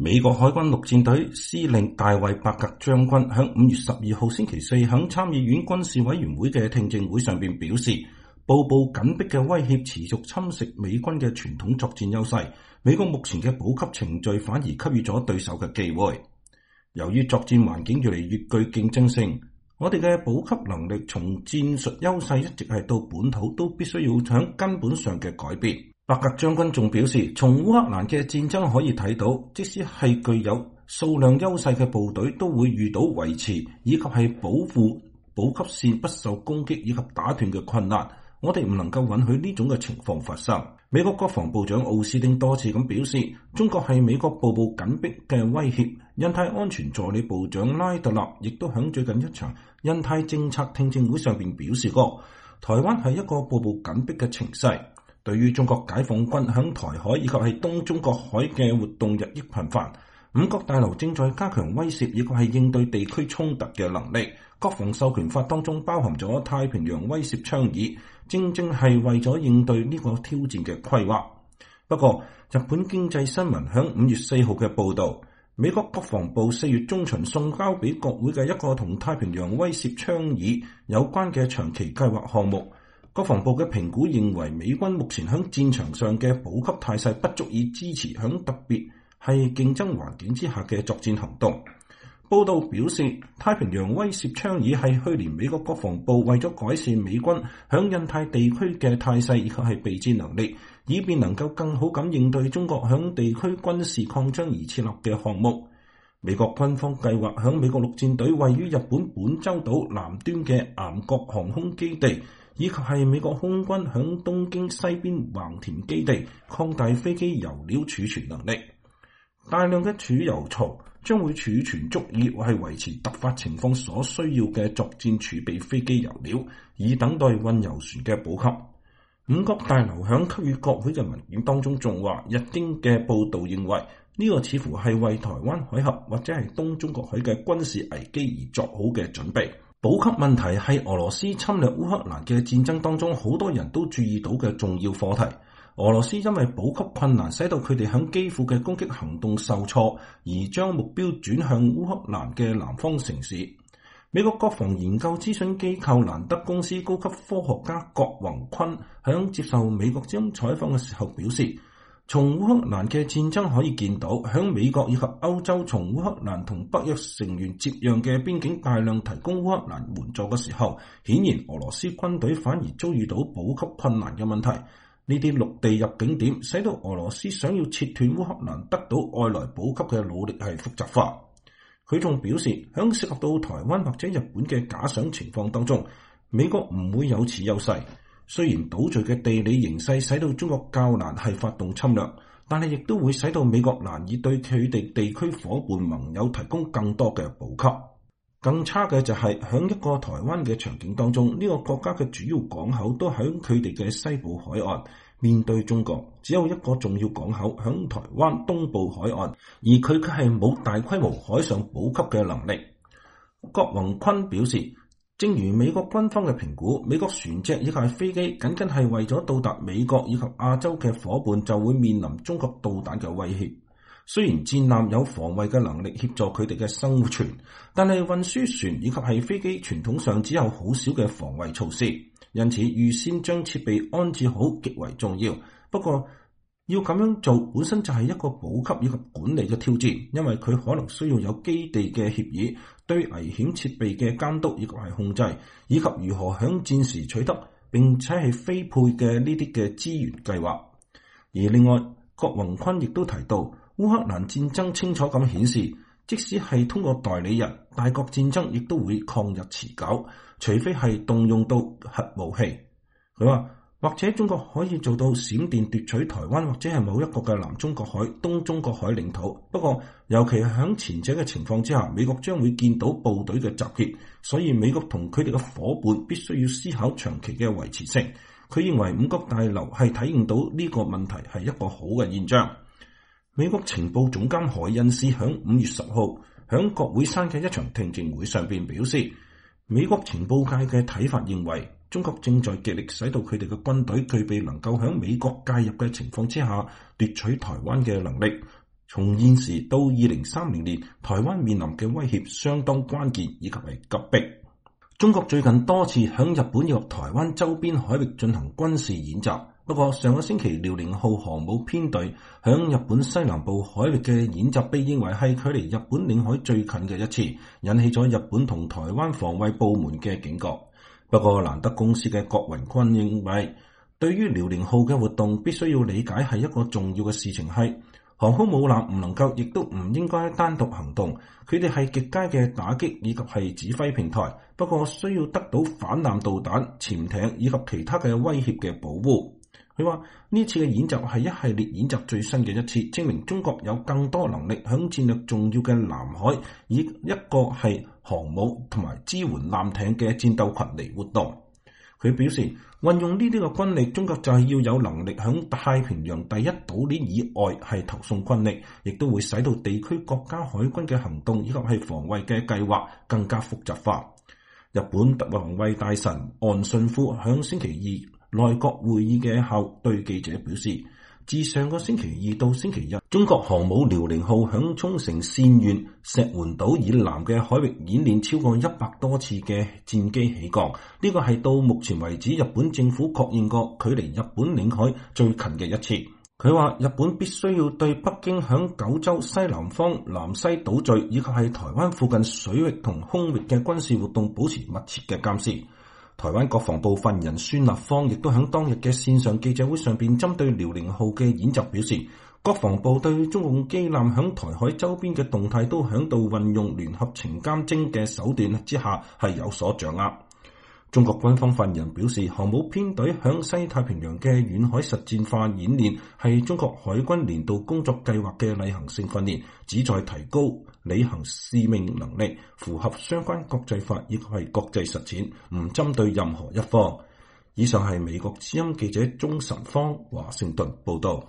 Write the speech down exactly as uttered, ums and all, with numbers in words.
美國海軍陸戰隊司令大衛伯格將軍喺五月十二號星期四喺參議院軍事委員會嘅聽證會上邊表示，步步緊迫嘅威脅持續侵蝕美軍嘅傳統作戰優勢，美國目前嘅補給程序反而給予咗對手嘅機會。由於作戰環境越嚟越具競爭性，我哋嘅補給能力從戰術優勢一直係到本土都必須要響根本上嘅改變。伯格將軍仲表示，從烏克蘭嘅戰爭可以睇到，即使係具有數量優勢嘅部隊，都會遇到維持以及係保護補給線不受攻擊以及打斷嘅困難。我哋唔能夠允許呢種嘅情況發生。美國國防部長奧斯汀多次咁表示，中國係美國步步緊迫嘅威脅。印太安全助理部長拉特納亦都喺最近一場印太政策聽證會上邊表示過，台灣係一個步步緊迫嘅情勢。對於中國解放軍響台海以及係東中國海嘅活動日益頻繁，五角大樓正在加強威懾以及係應對地區衝突嘅能力。國防授權法當中包含咗太平洋威懾倡議，正正係為咗應對呢個挑戰嘅規劃。不過，日本經濟新聞響五月四號嘅報導，美國國防部四月中旬送交俾國會嘅一個同太平洋威懾倡議有關嘅長期計劃項目。國防部嘅評估認為，美軍目前喺戰場上嘅補給態勢不足以支持喺特別係競爭環境之下嘅作戰行動。報道表示，太平洋威懾倡議係去年美國國防部為咗改善美軍喺印太地區嘅態勢以及係備戰能力，以便能夠更好咁應對中國喺地區軍事擴張而設立嘅項目。美國軍方計劃喺美國陸戰隊位於日本本州島南端嘅岩國航空基地，以及係美國空軍響東京西邊橫田基地擴大飛機油料儲存能力。大量嘅儲油槽將會儲存足以係維持突發情況所需要嘅作戰儲備飛機油料，以等待運油船嘅補給。五角大樓響給予國會嘅文件當中仲話，日經嘅報道認為呢個似乎係為台灣海峽或者係東中國海嘅軍事危機而作好嘅準備。補給問題係俄羅斯侵略烏克蘭嘅戰爭當中好多人都注意到嘅重要課題。俄羅斯因為補給困難，使到佢哋喺基輔嘅攻擊行動受挫，而將目標轉向烏克蘭嘅南方城市。美國國防研究諮詢機構蘭德公司高級科學家郭宏坤喺接受美國之音採訪嘅時候表示，從烏克蘭嘅戰爭可以見到，響美國以及歐洲從烏克蘭同北約成員接壤嘅邊境大量提供烏克蘭援助嘅時候，顯然俄羅斯軍隊反而遭遇到補給困難嘅問題。呢啲陸地入境點使到俄羅斯想要切斷烏克蘭得到外來補給嘅努力係複雜化。佢仲表示，響涉及到台灣或者日本嘅假想情況當中，美國唔會有此優勢。雖然島嶼嘅地理形勢使到中國較難係發動侵略，但係亦都會使到美國難以對佢哋地區夥伴盟友提供更多嘅補給。更差嘅就係響一個台灣嘅場景當中，呢個國家嘅主要港口都喺佢哋嘅西部海岸，面對中國只有一個重要港口響台灣東部海岸，而佢卻係冇大規模海上補給嘅能力。郭宏坤表示，正如美國軍方嘅評估，美國船隻以及飛機僅僅係為咗到達美國以及亞洲嘅夥伴，就會面臨中國導彈嘅威脅。雖然戰艦有防衛嘅能力協助佢哋嘅生存，但係運輸船以及係飛機傳統上只有好少嘅防衛措施，因此預先將設備安置好極為重要。不過要咁樣做本身就係一個補給以及管理嘅挑戰，因為佢可能需要有基地嘅協議、對危險設備嘅監督以及係控制，以及如何響戰時取得並且係分配嘅呢啲嘅資源計劃。而另外，郭宏坤亦都提到，烏克蘭戰爭清楚咁顯示，即使係通過代理人，大國戰爭亦都會抗日持久，除非係動用到核武器。佢話，或者中國可以做到閃電奪取台灣或者係某一個嘅南中國海、東中國海領土。不過，尤其係喺前者嘅情況之下，美國將會見到部隊嘅集結，所以美國同佢哋嘅夥伴必須要思考長期嘅維持性。佢認為五角大樓係體現到呢個問題係一個好嘅現象。美國情報總監海恩斯響五月十號響國會山嘅一場聽證會上邊表示，美國情報界嘅睇法認為，中國正在極力使到佢哋嘅軍隊具備能夠響美國介入嘅情況之下奪取台灣嘅能力。 從現時到二零三零年，台灣面臨嘅威脅相當關鍵以及係急迫。中國最近多次響日本以及台灣周邊海域進行軍事演習，不過上個星期遼寧號航母編隊響日本西南部海域嘅演習被認為係距離日本領海最近嘅一次，引起咗日本同台灣防衛部門嘅警覺。不過蘭德公司嘅郭榮鈞認為，對於遼寧號嘅活動必須要理解係一個重要嘅事情，係航空母艦唔能夠亦都唔應該單獨行動，佢哋係極佳嘅打擊以及係指揮平台，不過需要得到反艦導彈、潛艇以及其他嘅威脅嘅保護。佢話呢次嘅演習係一系列演習最新嘅一次，證明中國有更多能力響戰略重要嘅南海以一個係航母同埋支援艦艇嘅戰鬥群嚟活動。佢表示，運用呢啲嘅軍力，中國就係要有能力響太平洋第一島鏈以外係投送軍力，亦都會使到地區國家海軍嘅行動以及係防衛嘅計劃更加複雜化。日本防衛大臣岸信夫響星期二內閣會議嘅後對記者表示，自上個星期二到星期日，中國航母遼寧號響沖繩縣縣石垣島以南嘅海域演練超過一百多次嘅戰機起降，呢個係到目前為止日本政府確認過距離日本領海最近嘅一次。佢話日本必須要對北京響九州西南方南西島嶼以及係台灣附近水域同空域嘅軍事活動保持密切嘅監視。台灣國防部發言人孫立方亦都喺當日嘅線上記者會上邊針對遼寧號嘅演習表示，國防部對中共機艦響台海周邊嘅動態都響度運用聯合情監偵嘅手段之下係有所掌握。中國軍方發言人表示，航母編隊響西太平洋嘅遠海實戰化演練係中國海軍年度工作計劃嘅例行性訓練，旨在提高履行使命能力，符合相關國際法亦係國際實踐，唔針對任何一方。以上係美國之音記者鍾晨芳華盛頓報道。